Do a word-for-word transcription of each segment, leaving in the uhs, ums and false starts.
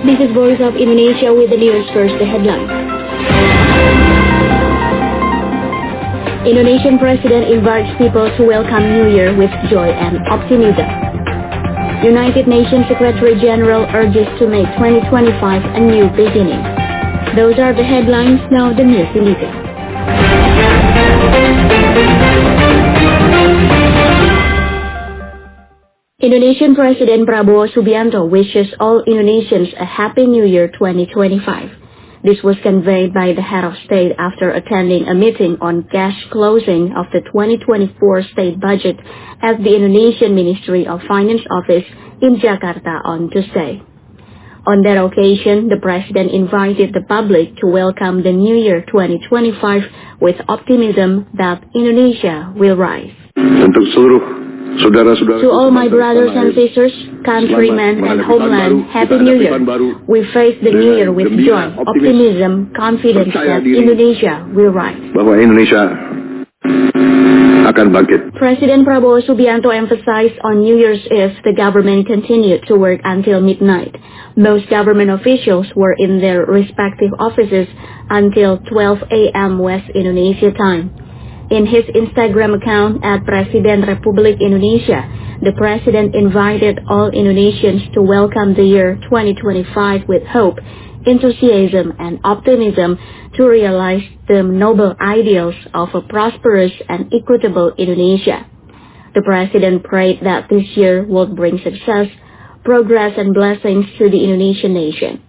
This is Voice of Indonesia with the news. First, the headlines. Indonesian President invites people to welcome New Year with joy and optimism. United Nations Secretary General urges to make twenty twenty-five a new beginning. Those are the headlines, now the news in detail. Indonesian President Prabowo Subianto wishes all Indonesians a Happy New Year twenty twenty-five. This was conveyed by the head of state after attending a meeting on cash closing of the twenty twenty-four state budget at the Indonesian Ministry of Finance office in Jakarta on Tuesday. On that occasion, the president invited the public to welcome the New Year twenty twenty-five with optimism that Indonesia will rise. Untuk seluruh saudara-saudara, to all my brothers and sisters, countrymen and homeland, Happy New Year. We face the New Year with joy, optimism, confidence that Indonesia will rise. Bahwa Indonesia akan bangkit. President Prabowo Subianto emphasized on New Year's Eve the government continued to work until midnight. Most government officials were in their respective offices until twelve a.m. West Indonesia time. In his Instagram account at Presiden Republik Indonesia, the president invited all Indonesians to welcome the year twenty twenty-five with hope, enthusiasm, and optimism to realize the noble ideals of a prosperous and equitable Indonesia. The president prayed that this year will bring success, progress, and blessings to the Indonesian nation.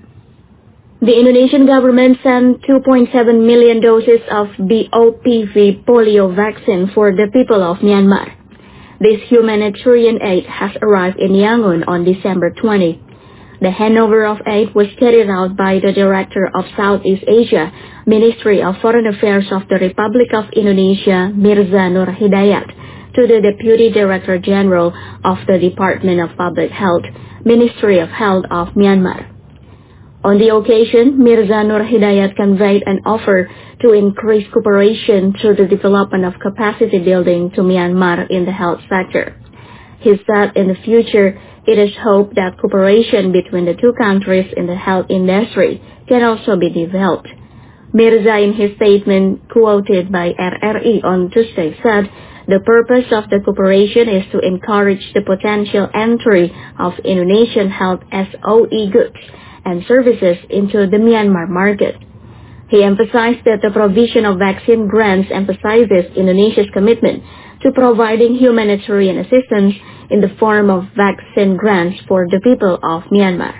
The Indonesian government sent two point seven million doses of B O P V polio vaccine for the people of Myanmar. This humanitarian aid has arrived in Yangon on December twentieth. The handover of aid was carried out by the Director of Southeast Asia, Ministry of Foreign Affairs of the Republic of Indonesia, Mirza Nur Hidayat, to the Deputy Director General of the Department of Public Health, Ministry of Health of Myanmar. On the occasion, Mirza Nur Hidayat conveyed an offer to increase cooperation through the development of capacity building to Myanmar in the health sector. He said in the future, it is hoped that cooperation between the two countries in the health industry can also be developed. Mirza, in his statement quoted by R R I on Tuesday, said the purpose of the cooperation is to encourage the potential entry of Indonesian health S O E goods and services into the Myanmar market. He emphasized that the provision of vaccine grants emphasizes Indonesia's commitment to providing humanitarian assistance in the form of vaccine grants for the people of Myanmar.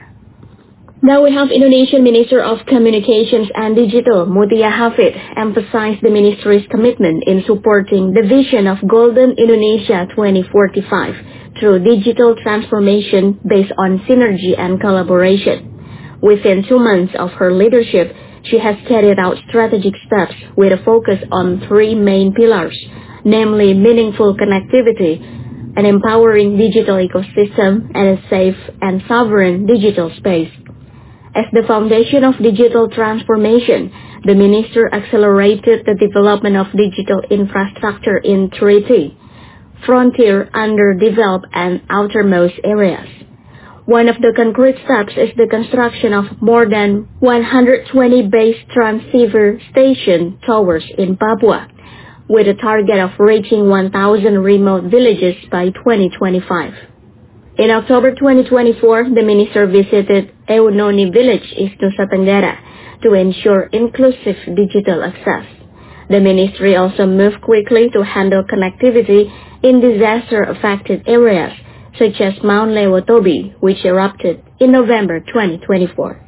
Now we have Indonesian Minister of Communications and Digital, Mutia Hafid, emphasized the ministry's commitment in supporting the vision of Golden Indonesia twenty forty-five through digital transformation based on synergy and collaboration. Within two months of her leadership, she has carried out strategic steps with a focus on three main pillars, namely meaningful connectivity, an empowering digital ecosystem, and a safe and sovereign digital space. As the foundation of digital transformation, the minister accelerated the development of digital infrastructure in three T, frontier, underdeveloped, and outermost areas. One of the concrete steps is the construction of more than one hundred twenty base transceiver station towers in Papua, with a target of reaching one thousand remote villages by twenty twenty-five. In October twenty twenty-four, the minister visited Eunoni village, East Nusa Tenggara, to ensure inclusive digital access. The ministry also moved quickly to handle connectivity in disaster-affected areas, such as Mount Lewotobi, which erupted in November twenty twenty-four.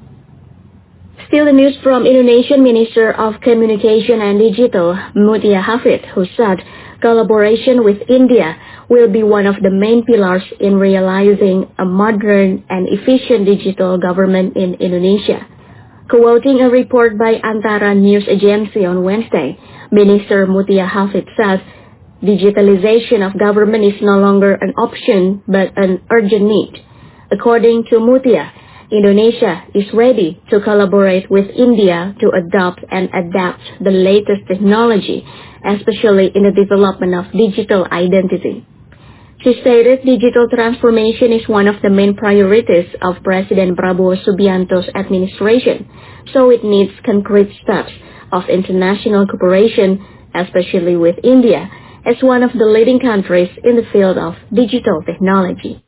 Still the news from Indonesian Minister of Communication and Digital, Mutia Hafid, who said collaboration with India will be one of the main pillars in realizing a modern and efficient digital government in Indonesia. Quoting a report by Antara News Agency on Wednesday, Minister Mutia Hafid said, digitalization of government is no longer an option but an urgent need. According to Mutia, Indonesia is ready to collaborate with India to adopt and adapt the latest technology, especially in the development of digital identity. She stated digital transformation is one of the main priorities of President Prabowo Subianto's administration, so it needs concrete steps of international cooperation, especially with India, as one of the leading countries in the field of digital technology.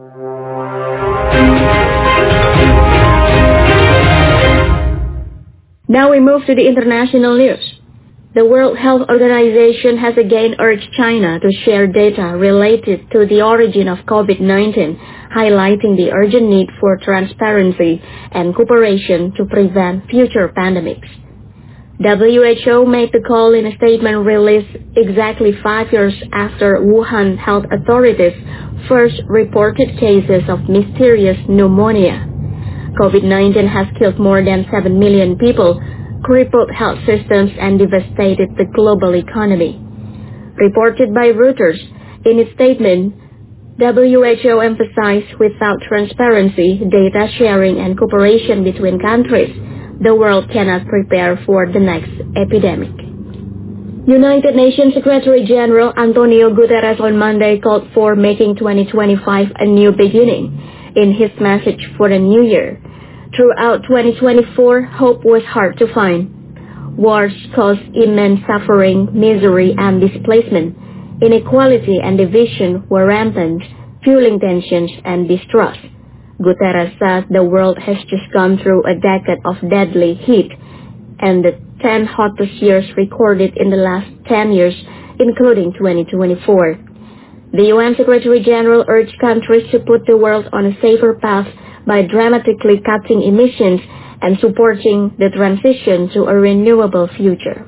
Now we move to the international news. The World Health Organization has again urged China to share data related to the origin of COVID nineteen, highlighting the urgent need for transparency and cooperation to prevent future pandemics. W H O made the call in a statement released exactly five years after Wuhan health authorities first reported cases of mysterious pneumonia. COVID nineteen has killed more than seven million people, crippled health systems, and devastated the global economy. Reported by Reuters, in its statement, W H O emphasized without transparency, data sharing, and cooperation between countries, the world cannot prepare for the next epidemic. United Nations Secretary General Antonio Guterres on Monday called for making twenty twenty-five a new beginning in his message for the new year. Throughout twenty twenty-four, hope was hard to find. Wars caused immense suffering, misery, and displacement. Inequality and division were rampant, fueling tensions and distrust. Guterres said the world has just gone through a decade of deadly heat, and the ten hottest years recorded in the last ten years, including twenty twenty-four. The U N Secretary General urged countries to put the world on a safer path by dramatically cutting emissions and supporting the transition to a renewable future.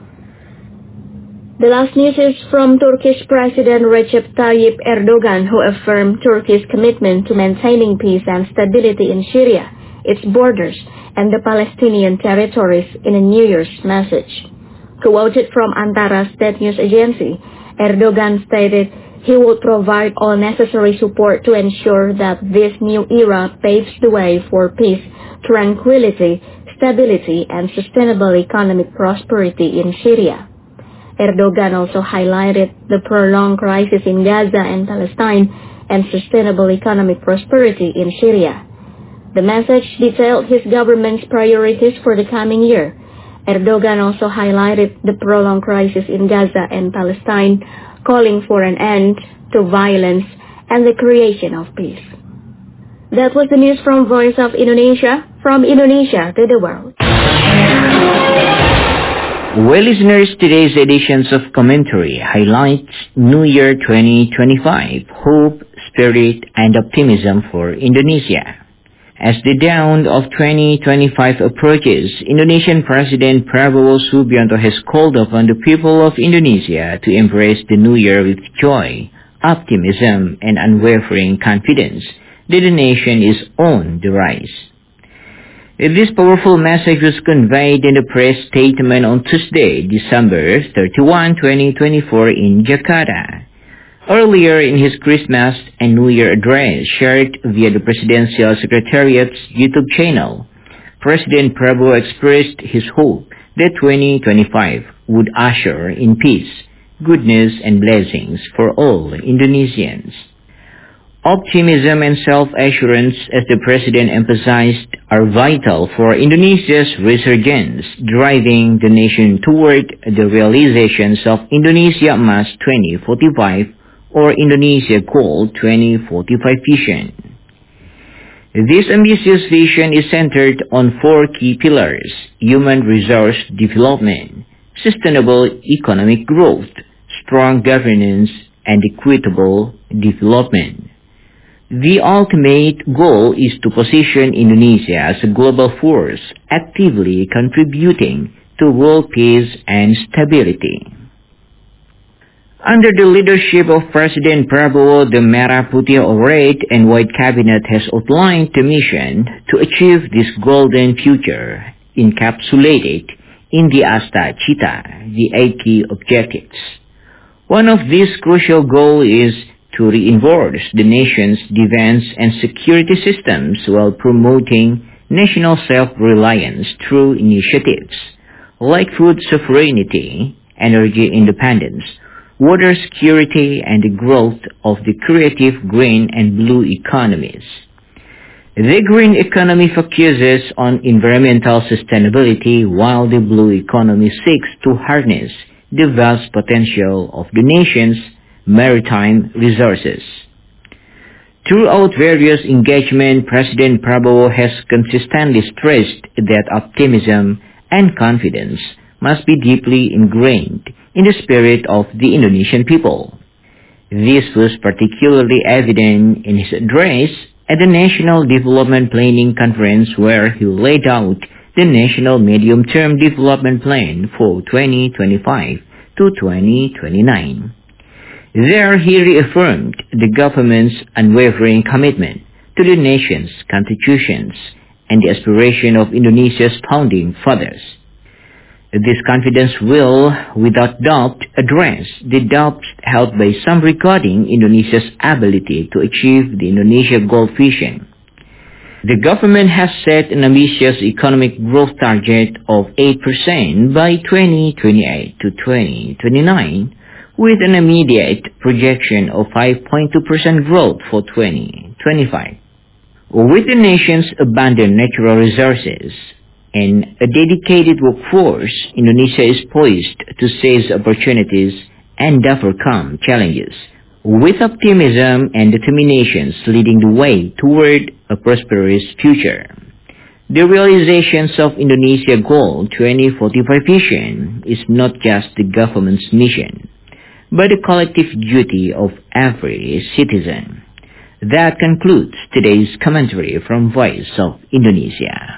The last news is from Turkish President Recep Tayyip Erdogan, who affirmed Turkey's commitment to maintaining peace and stability in Syria, its borders, and the Palestinian territories in a New Year's message. Quoted from Antara State News Agency, Erdogan stated he would provide all necessary support to ensure that this new era paves the way for peace, tranquility, stability, and sustainable economic prosperity in Syria. Erdogan also highlighted the prolonged crisis in Gaza and Palestine and sustainable economic prosperity in Syria. The message detailed his government's priorities for the coming year. Erdogan also highlighted the prolonged crisis in Gaza and Palestine, calling for an end to violence and the creation of peace. That was the news from Voice of Indonesia, from Indonesia to the world. Well, listeners, today's editions of Commentary highlights New Year twenty twenty-five, hope, spirit, and optimism for Indonesia. As the dawn of twenty twenty-five approaches, Indonesian President Prabowo Subianto has called upon the people of Indonesia to embrace the new year with joy, optimism, and unwavering confidence that the nation is on the rise. This powerful message was conveyed in a press statement on Tuesday, December thirty-first, twenty twenty-four in Jakarta. Earlier in his Christmas and New Year address shared via the Presidential Secretariat's YouTube channel, President Prabowo expressed his hope that twenty twenty-five would usher in peace, goodness, and blessings for all Indonesians. Optimism and self-assurance, as the President emphasized, are vital for Indonesia's resurgence, driving the nation toward the realizations of Indonesia Emas twenty forty-five or Indonesia Goal twenty forty-five vision. This ambitious vision is centered on four key pillars: human resource development, sustainable economic growth, strong governance, and equitable development. The ultimate goal is to position Indonesia as a global force, actively contributing to world peace and stability. Under the leadership of President Prabowo, the Merah Putih Red and White Cabinet has outlined the mission to achieve this golden future, encapsulated in the Asta Cita, the eight key objectives. One of these crucial goals is to reinforce the nation's defense and security systems while promoting national self-reliance through initiatives like food sovereignty, energy independence, water security, and the growth of the creative green and blue economies. The green economy focuses on environmental sustainability, while the blue economy seeks to harness the vast potential of the nation's maritime resources. Throughout various engagements, President Prabowo has consistently stressed that optimism and confidence must be deeply ingrained in the spirit of the Indonesian people. This was particularly evident in his address at the National Development Planning Conference, where he laid out the National Medium-Term Development Plan for twenty twenty-five to twenty twenty-nine. There he reaffirmed the government's unwavering commitment to the nation's constitutions and the aspiration of Indonesia's founding fathers. This confidence will, without doubt, address the doubts held by some regarding Indonesia's ability to achieve the Indonesia Gold Vision. The government has set an ambitious economic growth target of eight percent by twenty twenty-eight to twenty twenty-nine, with an immediate projection of five point two percent growth for twenty twenty-five. With the nation's abundant natural resources and a dedicated workforce, Indonesia is poised to seize opportunities and overcome challenges, with optimism and determination leading the way toward a prosperous future. The realizations of Indonesia Gold twenty forty-five vision is not just the government's mission, but the collective duty of every citizen. That concludes today's commentary from Voice of Indonesia.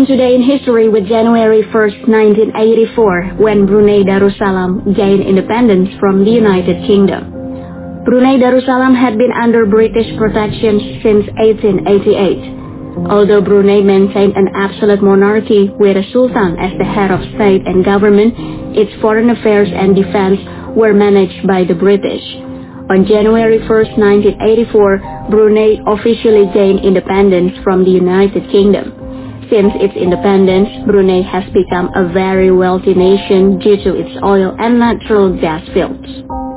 on Today in History with January first, nineteen eighty-four, when Brunei Darussalam gained independence from the United Kingdom. Brunei Darussalam had been under British protection since eighteen eighty-eight. Although Brunei maintained an absolute monarchy with a sultan as the head of state and government, its foreign affairs and defense were managed by the British. On January first, nineteen eighty-four, Brunei officially gained independence from the United Kingdom. Since its independence, Brunei has become a very wealthy nation due to its oil and natural gas fields.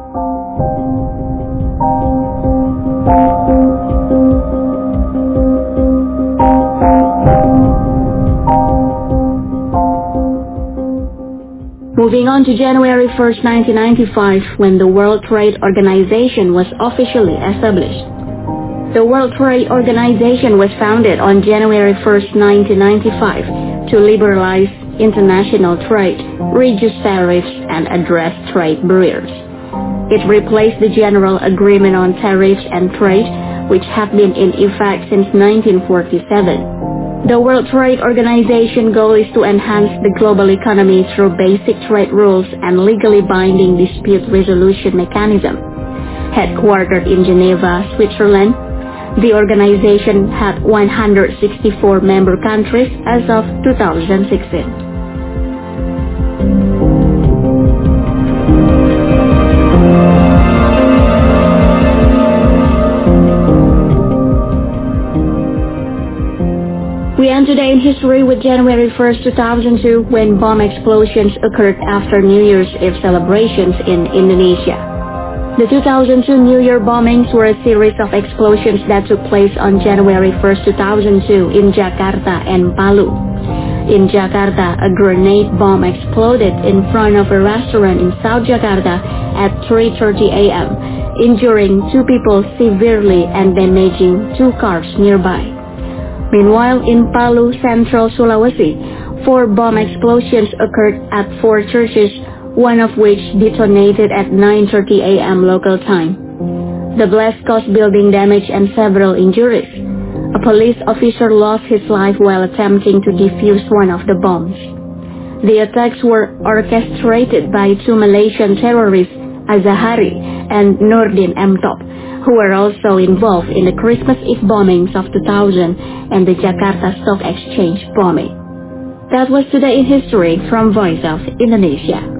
Moving on to January first, nineteen ninety-five, when the World Trade Organization was officially established. The World Trade Organization was founded on January first, nineteen ninety-five to liberalize international trade, reduce tariffs, and address trade barriers. It replaced the General Agreement on Tariffs and Trade, which had been in effect since nineteen forty-seven. The World Trade Organization goal is to enhance the global economy through basic trade rules and legally binding dispute resolution mechanism. Headquartered in Geneva, Switzerland, the organization had one hundred sixty-four member countries as of two thousand sixteen. We end today in history with January first, two thousand two, when bomb explosions occurred after New Year's Eve celebrations in Indonesia. The two thousand two New Year bombings were a series of explosions that took place on January first, two thousand two in Jakarta and Palu. In Jakarta, a grenade bomb exploded in front of a restaurant in South Jakarta at three thirty a.m., injuring two people severely and damaging two cars nearby. Meanwhile, in Palu, Central Sulawesi, four bomb explosions occurred at four churches, one of which detonated at nine thirty a.m. local time. The blast caused building damage and several injuries. A police officer lost his life while attempting to defuse one of the bombs. The attacks were orchestrated by two Malaysian terrorists, Azahari and Nurdin M. Top, who were also involved in the Christmas Eve bombings of two thousand and the Jakarta Stock Exchange bombing. That was Today in History from Voice of Indonesia.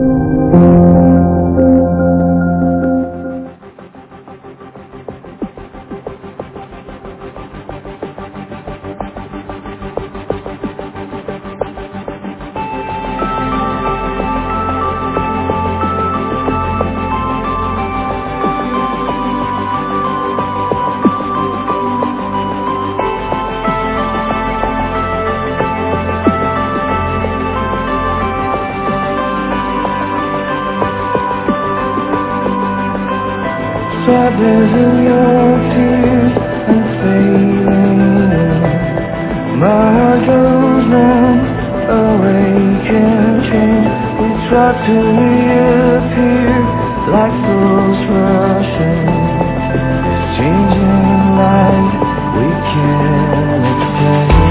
Sadness in your tears and fading. My heart goes numb, awake and change. We try to reappear like fools rushing. Changing light we can't explain.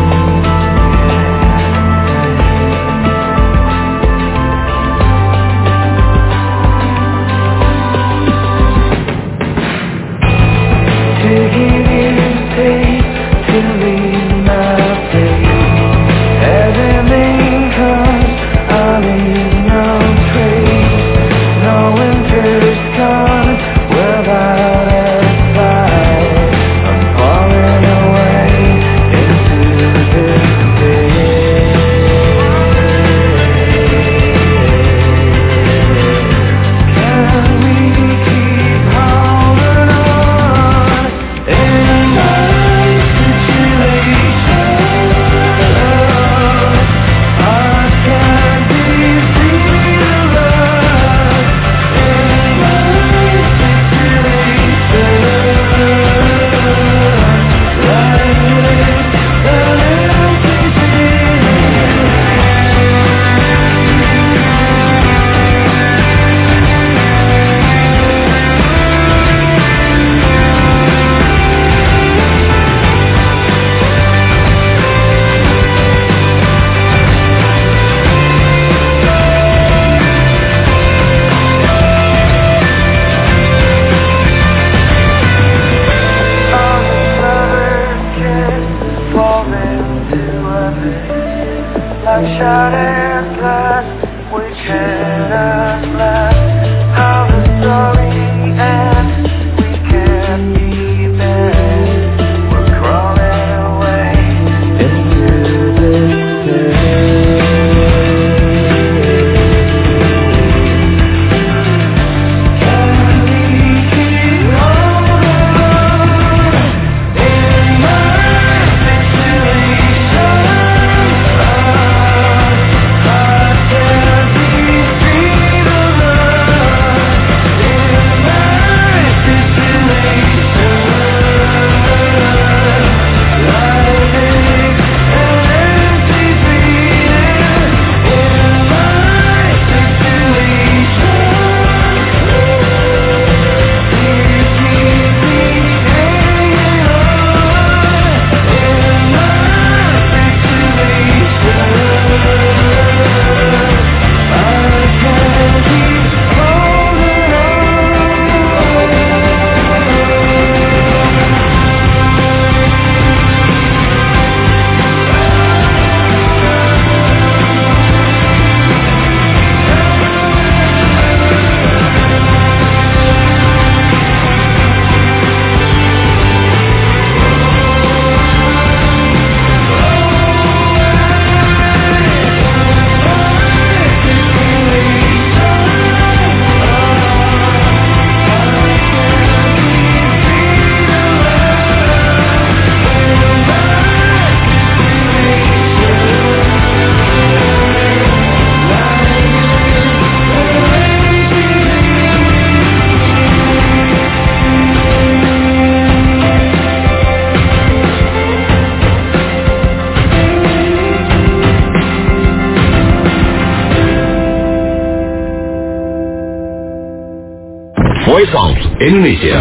We're like shattered glass, we cannot last. How the story ends, we can't even. We're crawling away into this day. Can we keep on in my situation? I can't be free to love in my situation. Life is an empty breathing in my situation. Please keep me hanging on in my situation. I can't keep holding Voice of Indonesia.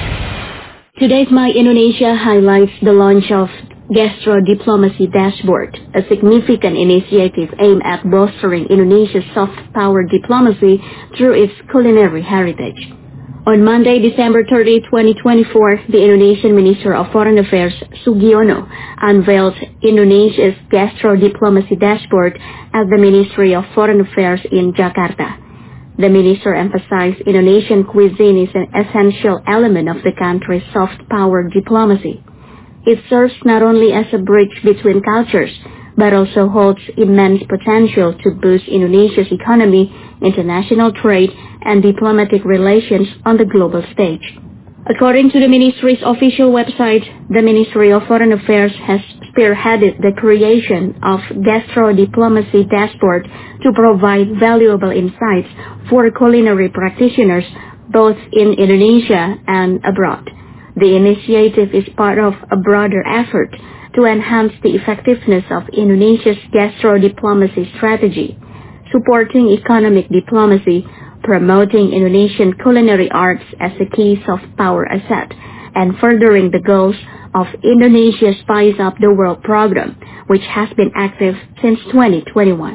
Today's My Indonesia highlights the launch of Gastro Diplomacy Dashboard, a significant initiative aimed at bolstering Indonesia's soft power diplomacy through its culinary heritage. On Monday, December thirtieth, twenty twenty-four, the Indonesian Minister of Foreign Affairs, Sugiono, unveiled Indonesia's Gastro Diplomacy Dashboard at the Ministry of Foreign Affairs in Jakarta. The minister emphasized Indonesian cuisine is an essential element of the country's soft power diplomacy. It serves not only as a bridge between cultures, but also holds immense potential to boost Indonesia's economy, international trade, and diplomatic relations on the global stage. According to the ministry's official website, the Ministry of Foreign Affairs has spearheaded the creation of Gastro Diplomacy Dashboard to provide valuable insights for culinary practitioners both in Indonesia and abroad. The initiative is part of a broader effort to enhance the effectiveness of Indonesia's gastro diplomacy strategy, supporting economic diplomacy, promoting Indonesian culinary arts as a key soft power asset, and furthering the goals of Indonesia's Spice Up the World program, which has been active since twenty twenty-one.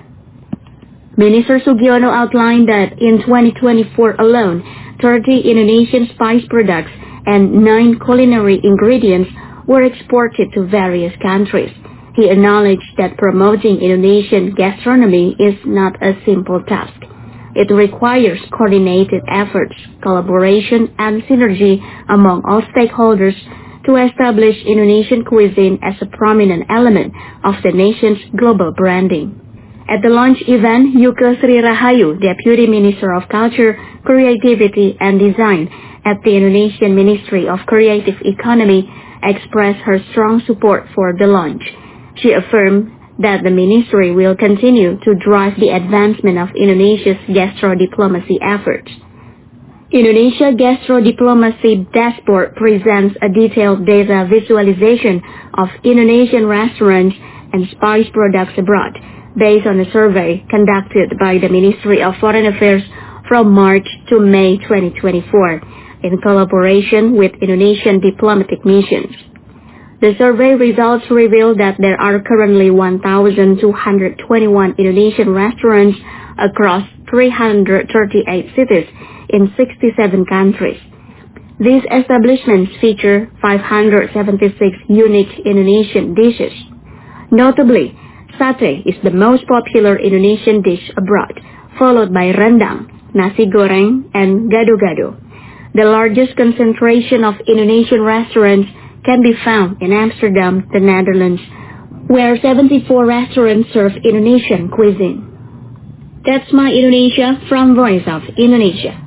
Minister Sugiono outlined that in twenty twenty-four alone, thirty Indonesian spice products and nine culinary ingredients were exported to various countries. He acknowledged that promoting Indonesian gastronomy is not a simple task. It requires coordinated efforts, collaboration, and synergy among all stakeholders to establish Indonesian cuisine as a prominent element of the nation's global branding. At the launch event, Yuke Sri Rahayu, Deputy Minister of Culture, Creativity, and Design at the Indonesian Ministry of Creative Economy, expressed her strong support for the launch. She affirmed that the ministry will continue to drive the advancement of Indonesia's gastro diplomacy efforts. Indonesia Gastro Diplomacy Dashboard presents a detailed data visualization of Indonesian restaurants and spice products abroad, based on a survey conducted by the Ministry of Foreign Affairs from March to May twenty twenty-four, in collaboration with Indonesian diplomatic missions. The survey results reveal that there are currently one thousand two hundred twenty-one Indonesian restaurants across three hundred thirty-eight cities in sixty-seven countries. These establishments feature five hundred seventy-six unique Indonesian dishes. Notably, Satay is the most popular Indonesian dish abroad, followed by rendang, nasi goreng, and gado-gado. The largest concentration of Indonesian restaurants can be found in Amsterdam, the Netherlands, where seventy-four restaurants serve Indonesian cuisine. That's My Indonesia from Voice of Indonesia.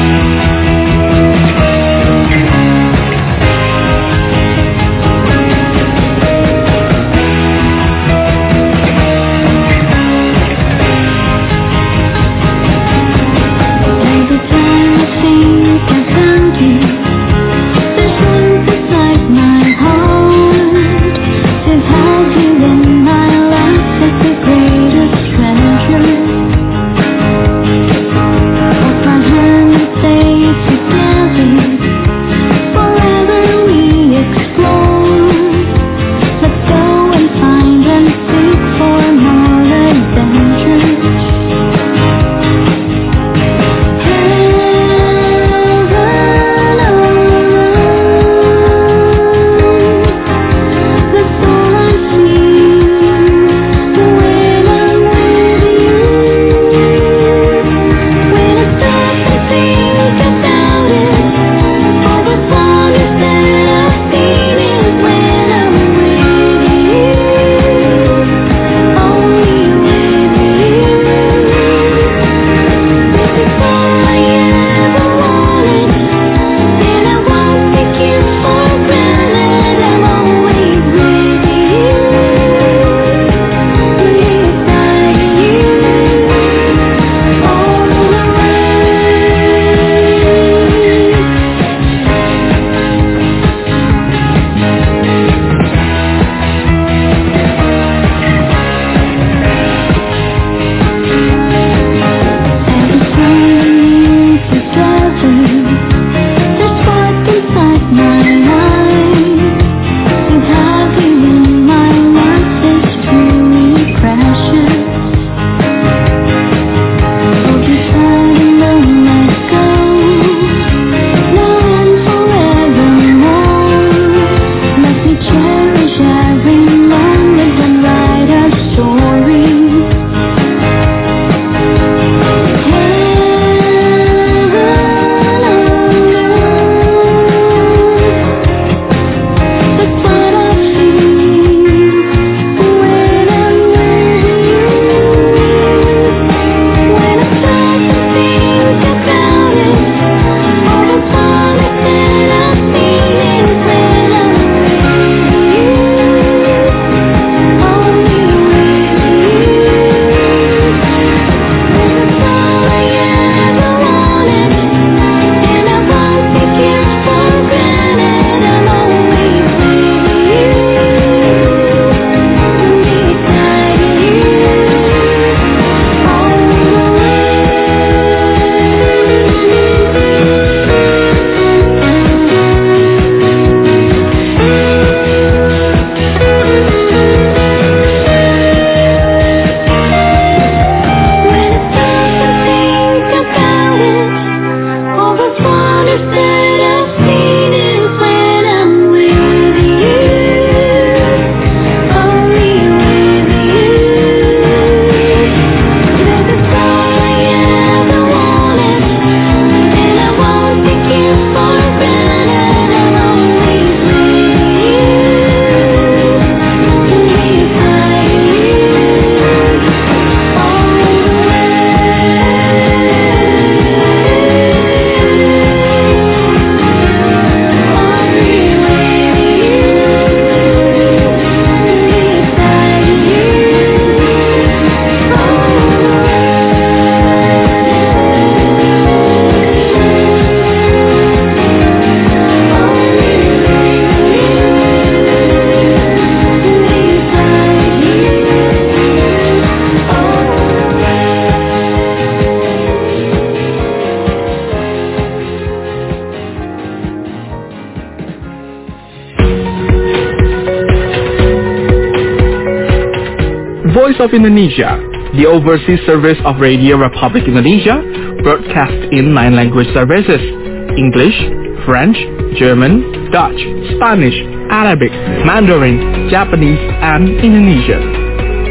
Voice of Indonesia, the overseas service of Radio Republic Indonesia, broadcast in nine language services: English, French, German, Dutch, Spanish, Arabic, Mandarin, Japanese, and Indonesian.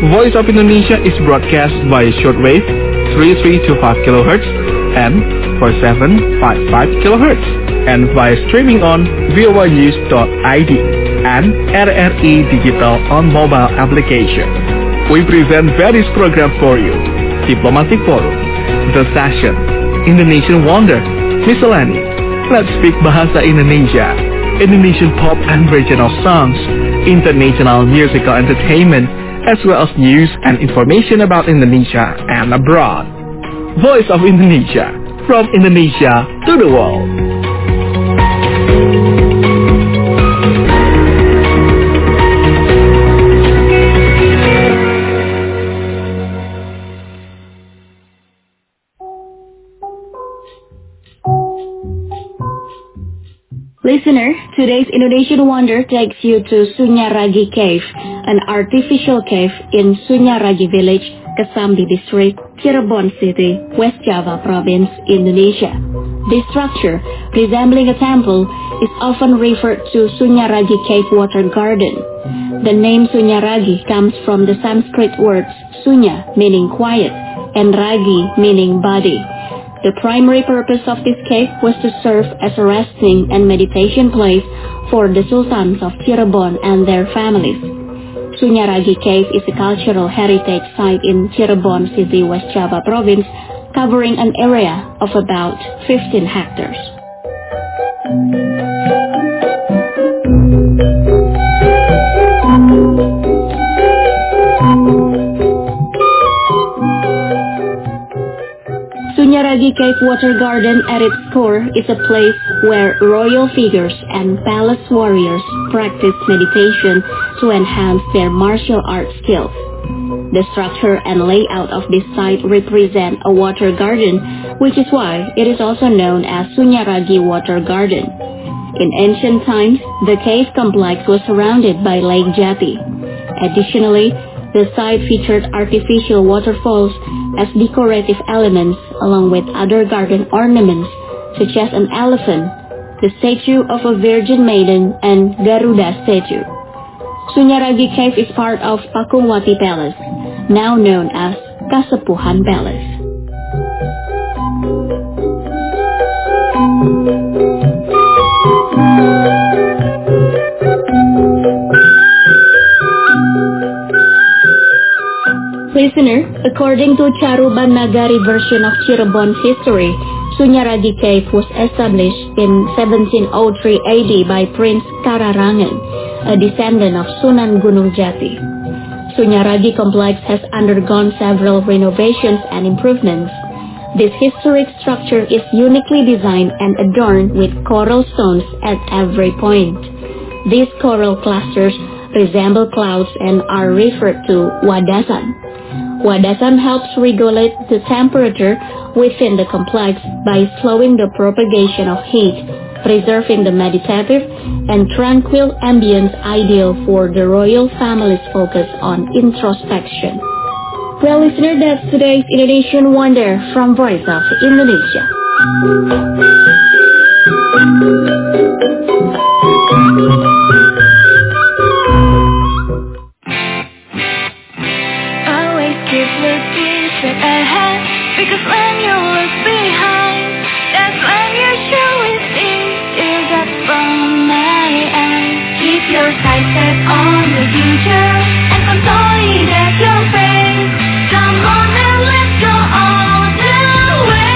Voice of Indonesia is broadcast via shortwave three three two five kilohertz and four seven five five kilohertz and via streaming on voa news dot I D and R R I Digital on mobile application. We present various programs for you. Diplomatic Forum, The Session, Indonesian Wonder, Miscellany, Let's Speak Bahasa Indonesia, Indonesian pop and regional songs, international musical entertainment, as well as news and information about Indonesia and abroad. Voice of Indonesia, from Indonesia to the world. Listener, today's Indonesian Wonder takes you to Sunyaragi Cave, an artificial cave in Sunyaragi Village, Kesambi District, Cirebon City, West Java Province, Indonesia. This structure, resembling a temple, is often referred to Sunyaragi Cave Water Garden. The name Sunyaragi comes from the Sanskrit words Sunya, meaning quiet, and Ragi, meaning body. The primary purpose of this cave was to serve as a resting and meditation place for the sultans of Cirebon and their families. Sunyaragi Cave is a cultural heritage site in Cirebon City, West Java Province, covering an area of about fifteen hectares. Sunyaragi Cave Water Garden at its core is a place where royal figures and palace warriors practice meditation to enhance their martial arts skills. The structure and layout of this site represent a water garden, which is why it is also known as Sunyaragi Water Garden. In ancient times, the cave complex was surrounded by Lake Jati. Additionally, the site featured artificial waterfalls as decorative elements along with other garden ornaments such as an elephant, the statue of a Virgin Maiden, and Garuda statue. Sunyaragi Cave is part of Pakungwati Palace, now known as Kasepuhan Palace. Listener, according to Caruban Nagari version of Cirebon's history, Sunyaragi Cave was established in seventeen oh three A D by Prince Kararangan, a descendant of Sunan Gunung Jati. Sunyaragi complex has undergone several renovations and improvements. This historic structure is uniquely designed and adorned with coral stones at every point. These coral clusters resemble clouds and are referred to wadasan. Wadasan helps regulate the temperature within the complex by slowing the propagation of heat, preserving the meditative and tranquil ambience ideal for the royal family's focus on introspection. Well, listener, that's today's Indonesian Wonder from Voice of Indonesia. Always keep looking straight ahead, because when you look behind, that's when your show is easier. That's from my end. Keep your sights set on the future and consolidate your faith. Come on and let's go all the way.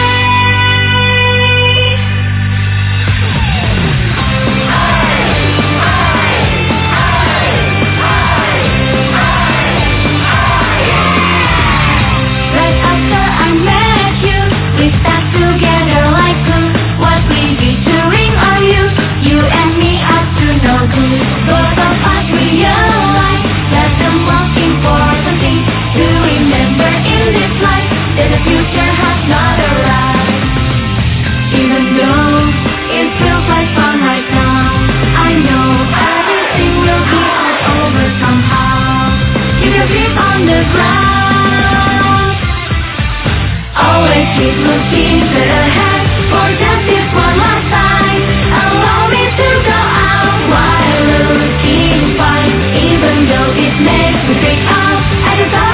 Right after I met you, we stuck together like glue. What we be doing are you, you and me up to no good. Both of us realize that the most important thing to remember in this life, that the future has not arrived. Even though it feels like fun right now, I know everything will be hard over somehow. Keep your feet on the ground. Always keep looking straight ahead, for just this one last time. Allow me to go out while looking fine, even though it makes me freak out. I just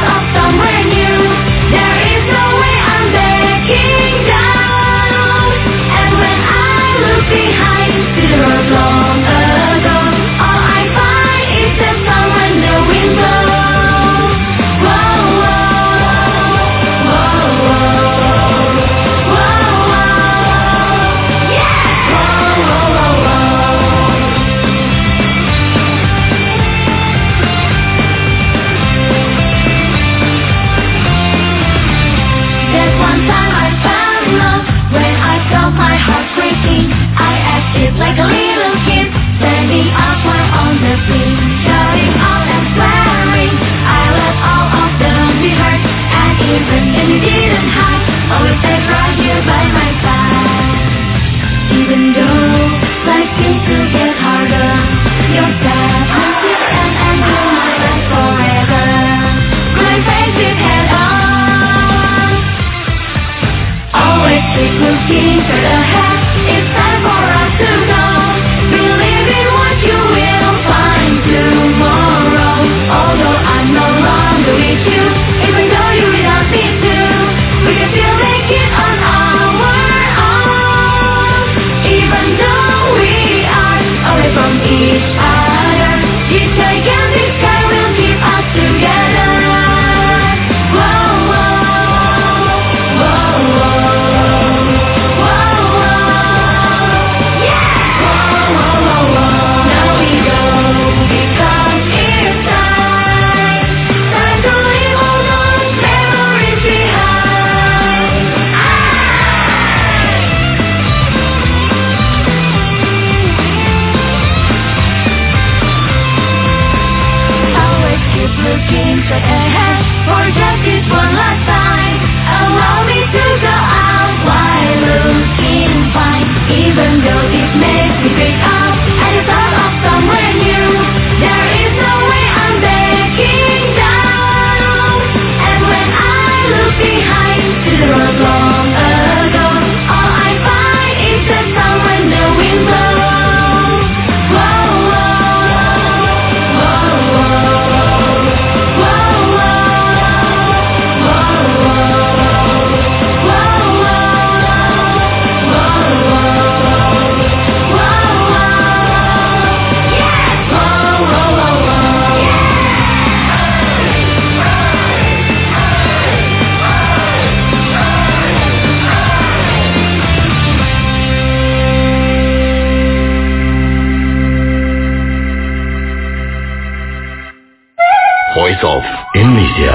just like a little kid, standing awkward on the street, shouting out and swearing. I let all of them be heard, and even if you didn't hide, always stayed right here by my side. Even though life seems to get harder, your step consistent and do my best forever. Grind, face it head on. Always keep looking straight ahead. It's time for us to go. Believe in what you will find tomorrow. Although I'm no longer with you, even though you don't need to, we can still make it on our own. Even though we are away from each other, this gigantic sky will keep us together. Whoa, whoa, whoa, whoa, whoa, whoa, yeah! Whoa, whoa, whoa, whoa, now we go, because it's time, time to leave all those memories behind. Always keep looking straight ahead for just this one last time. Allow me to go out while looking fine, even though it makes me break out at the thought of somewhere new. There is no way I'm backing down. And when I look behind to the road long ago, all I find is the sun when the wind blows. Whoa, whoa, whoa, whoa, whoa, whoa, whoa, Voice of Indonesia.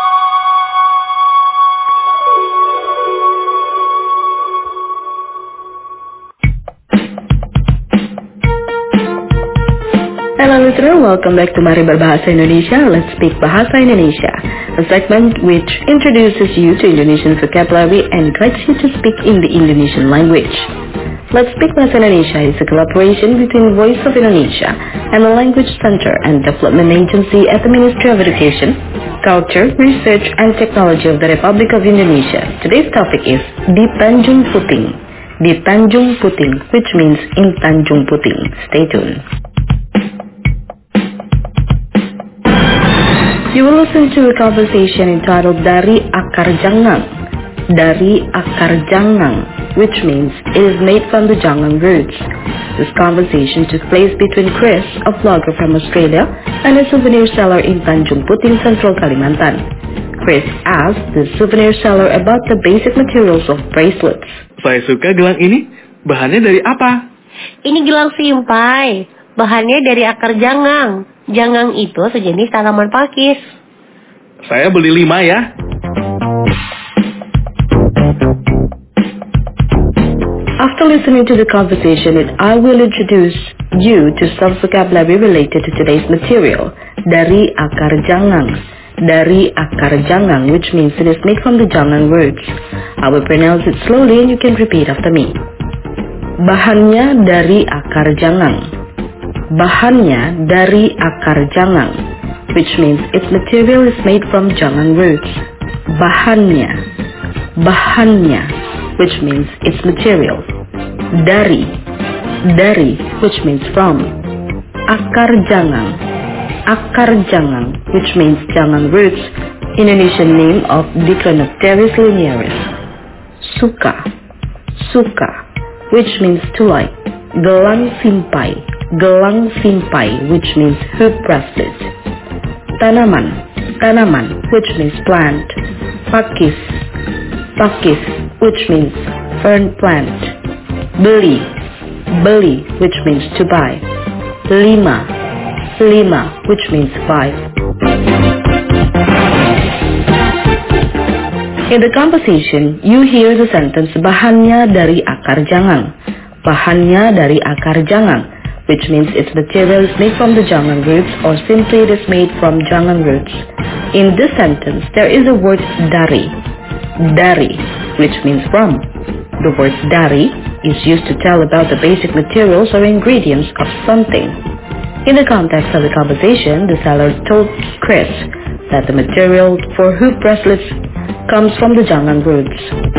Hello listener, welcome back to Mari Berbahasa Indonesia. Let's speak Bahasa Indonesia, a segment which introduces you to Indonesian vocabulary and guides you to speak in the Indonesian language. Let's Speak Bahasa Indonesia is a collaboration between Voice of Indonesia and the Language Center and Development Agency at the Ministry of Education, Culture, Research and Technology of the Republic of Indonesia. Today's topic is Di Tanjung Puting. Di Tanjung Puting, which means in Tanjung Puting. Stay tuned. You will listen to a conversation entitled Dari Akar Jangang. Dari Akar Jangang, which means it is made from the Jangang roots. This conversation took place between Chris, a vlogger from Australia, and a souvenir seller in Tanjung Puting, Central Kalimantan. Chris asked the souvenir seller about the basic materials of bracelets. Saya suka gelang ini. Bahannya dari apa? Ini gelang simpai. Bahannya dari akar jangang. Jangang itu sejenis tanaman pakis. Saya beli lima ya. After listening to the conversation, I will introduce you to some vocabulary related to today's material. Dari akar jangang. Dari akar jangang, which means it is made from the jangang roots. I will pronounce it slowly and you can repeat after me. Bahannya dari akar jangang. Bahannya dari akar jangang, which means its material is made from jangang roots. Bahannya. Bahannya, which means its material. Dari. Dari, which means from. Akar jangang. Akar jangang, which means jangang roots, Indonesian name of Diclonopteris linearis. Suka. Suka, which means to like. Gelang simpai. Gelang simpai, which means hoop bracelet. Tanaman. Tanaman, which means plant. Pakis. Pakis, which means fern plant. Beli. Beli, which means to buy. Lima. Lima, which means five. In the conversation, you hear the sentence bahannya dari akar jangang. Bahannya dari akar jangang, which means its material is made from the jangang roots or simply it is made from jangang roots. In this sentence, there is a word dari, dari, which means from. The word dari is used to tell about the basic materials or ingredients of something. In the context of the conversation, the seller told Chris that the material for hoop bracelets comes from the jangang roots.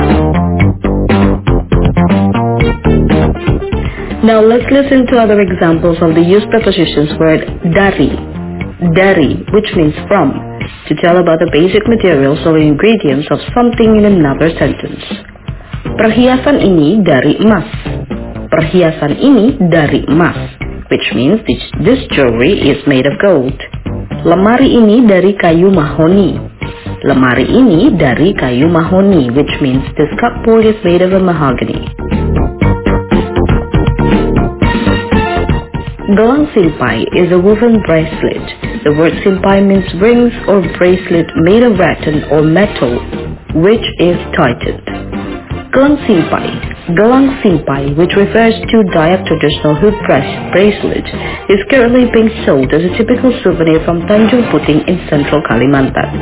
Now let's listen to other examples of the used prepositions word dari, dari, which means from, to tell about the basic materials or ingredients of something in another sentence. Perhiasan ini dari emas. Perhiasan ini dari emas, which means this, this jewelry is made of gold. Lemari ini dari kayu mahoni. Lemari ini dari kayu mahoni, which means this cupboard is made of a mahogany. Gelang simpai is a woven bracelet. The word simpai means rings or bracelet made of rattan or metal, which is tightened. Gelang simpai, gelang simpai, which refers to Dayak traditional hoop bracelet, is currently being sold as a typical souvenir from Tanjung Puting in central Kalimantan.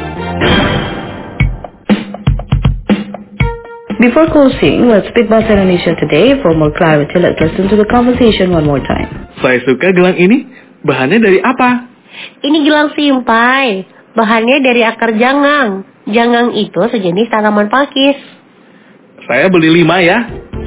Before closing, let's speak Bahasa Indonesia today. For more clarity, let's listen to the conversation one more time. Saya suka gelang ini. Bahannya dari apa? Ini gelang simpai. Bahannya dari akar jangang. Jangang itu sejenis tanaman pakis. Saya beli lima ya.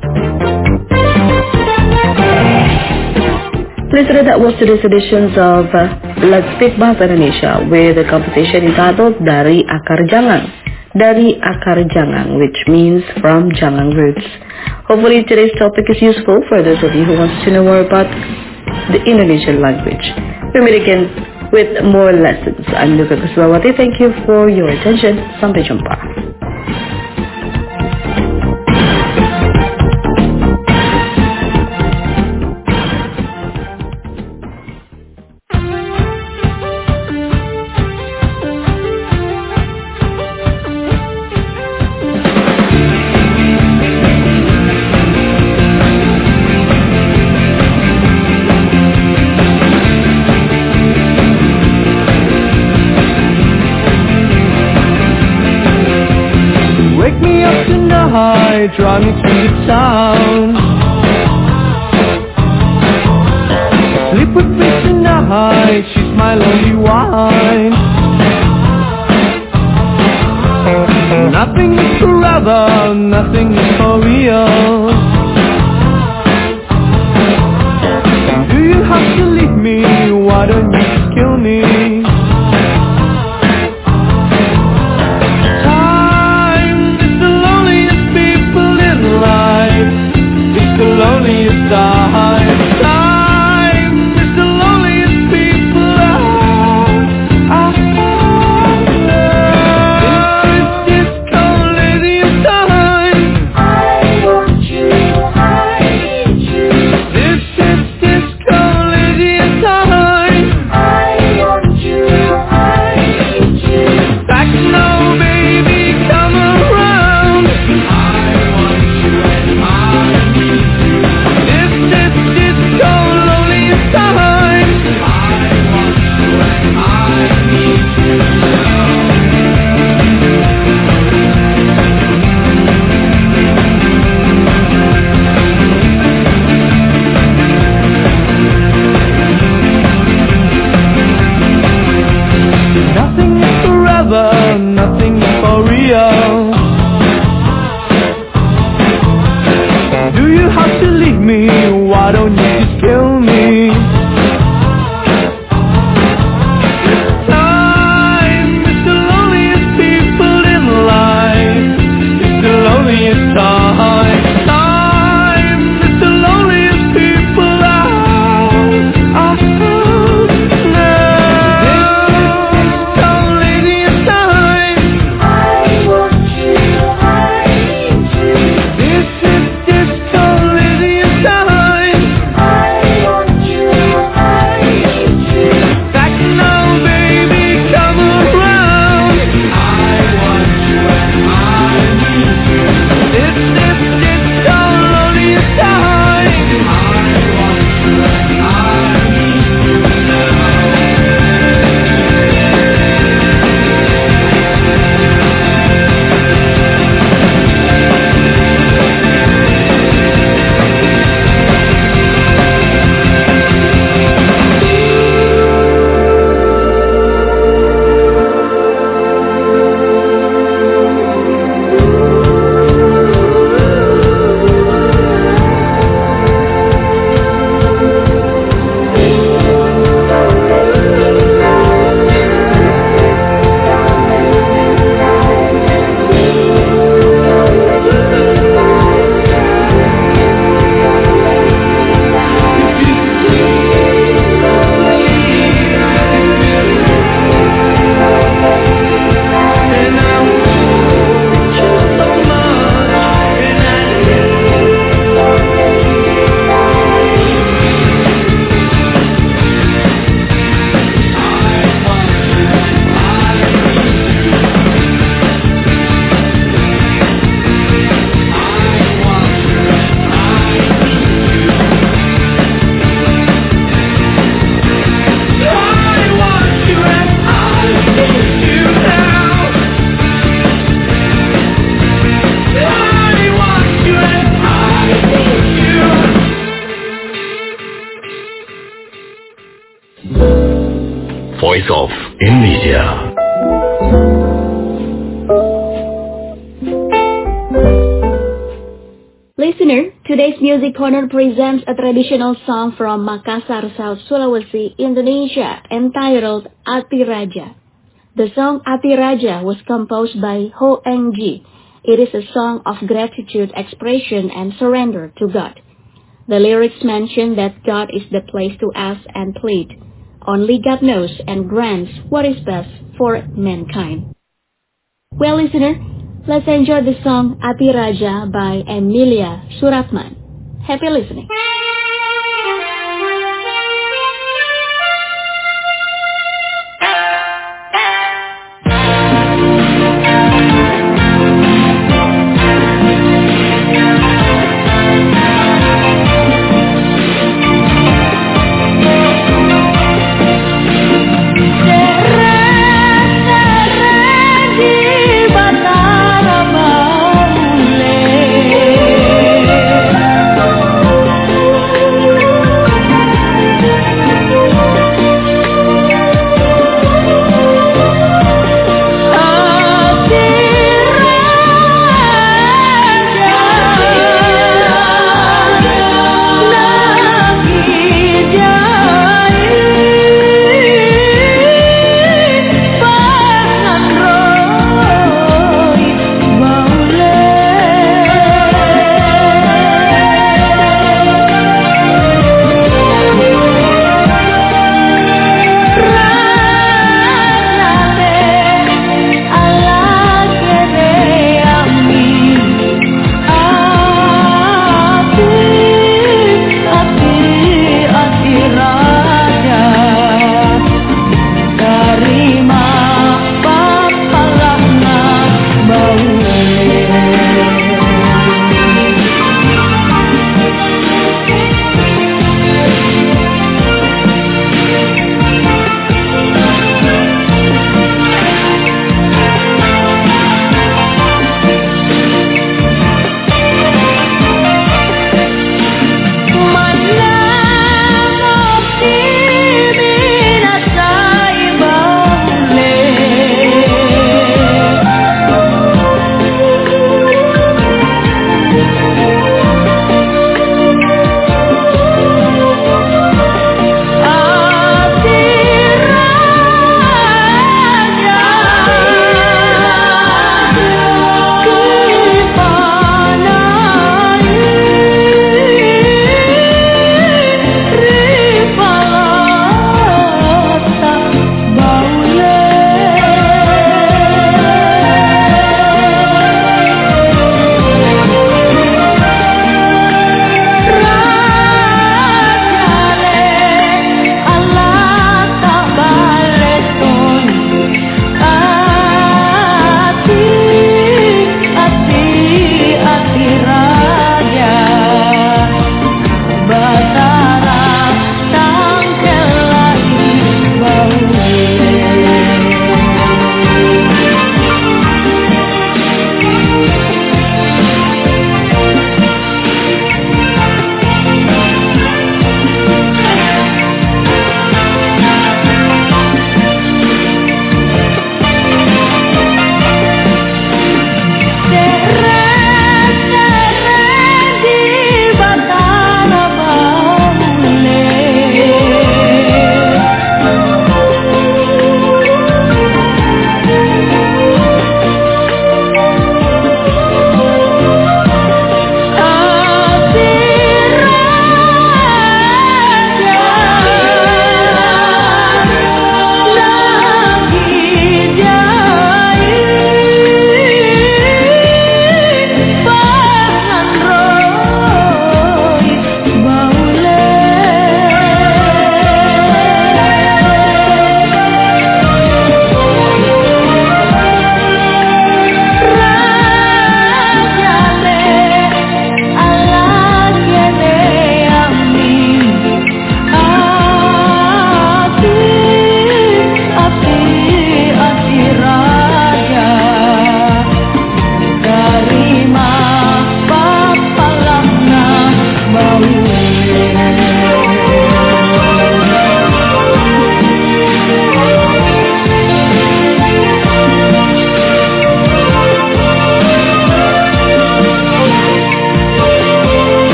Listener, that was today's editions of uh, Let's Speak Bahasa Indonesia with a conversation entitled Dari Akar Jangang. Dari akar jangang, which means from jangang roots. Hopefully today's topic is useful for those of you who want to know more about the Indonesian language. We meet again with more lessons. I'm Nuka Kuswawati. Thank you for your attention. Sampai jumpa. Drive me to the town. Sleep with me tonight. She's my lonely wine. Nothing is forever. Nothing is for real. Do you have to leave me? Why don't you just kill me? I want you. Voice of Indonesia. Listener, today's Music Corner presents a traditional song from Makassar, South Sulawesi, Indonesia, entitled Ati Raja. The song Ati Raja was composed by Ho Eng Ji. It is a song of gratitude, expression, and surrender to God. The lyrics mention that God is the place to ask and plead. Only God knows and grants what is best for mankind. Well, listener, let's enjoy the song Ati Raja by Emilia Suratman. Happy listening. Batara Mamule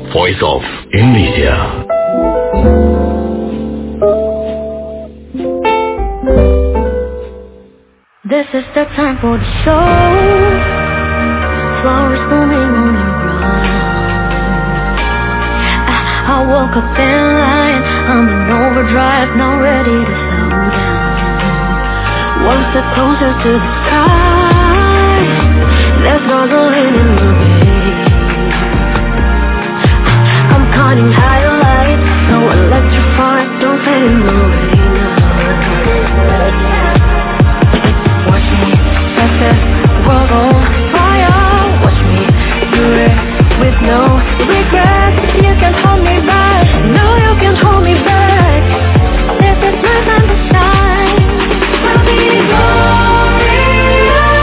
Voice of Indonesia. This is the time for the show. Flowers blooming on the ground. I, I woke up in line. I'm in overdrive, now ready to slow down. One step closer to the sky. There's gasoline in the veins. I'm cutting highlights, so electrified, don't fade away now. Watch me set this world on fire. Watch me do it with no regret. You can hold me back, no you can hold me back. This is my time to shine. I'll be glorious.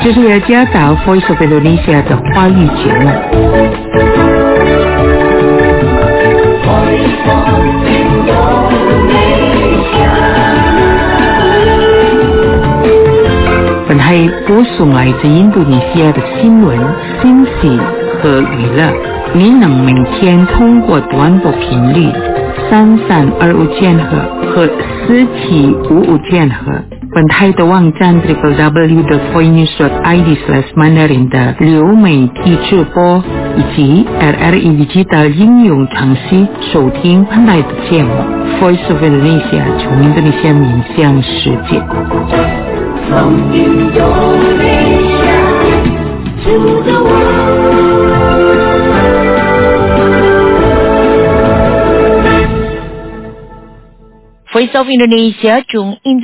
这是雅加达 Voice of Indonesia 的华语节目。本台播送来自印度尼西亚的新闻、信息和娱乐。您能每天通过短波频率三三二五千赫和四七五五千赫，本台的网站 double-u double-u double-u dot voinews dot i d slash mandarin 的流媒体直播，以及 R R I Digital 应用程序收听本台的节目 Voice of Indonesia 从印度尼西亚面向世界。From Indonesia to the world. Voice of Indonesia 中印